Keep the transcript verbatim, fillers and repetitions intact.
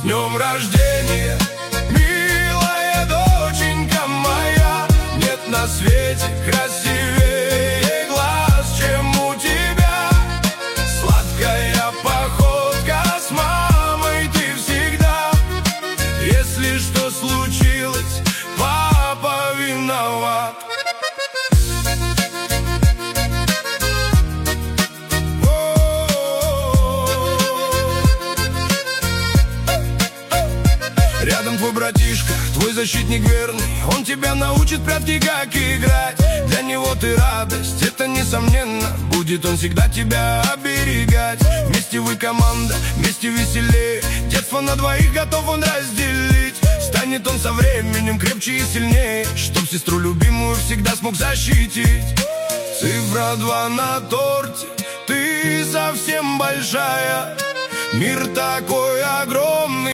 днем рождения, милая доченька моя. Нет на свете красивее глаз, чем у тебя. Сладкая походка с мамой ты всегда. Если что случилось, папа виноват. Рядом твой братишка, твой защитник верный. Он тебя научит прятки, как играть. Для него ты радость, это несомненно. Будет он всегда тебя оберегать. Вместе вы команда, вместе веселее. Детство на двоих готов он разделить. Станет он со временем крепче и сильнее, чтоб сестру любимую всегда смог защитить. Цифра два на торте, ты совсем большая. Мир такой огромный,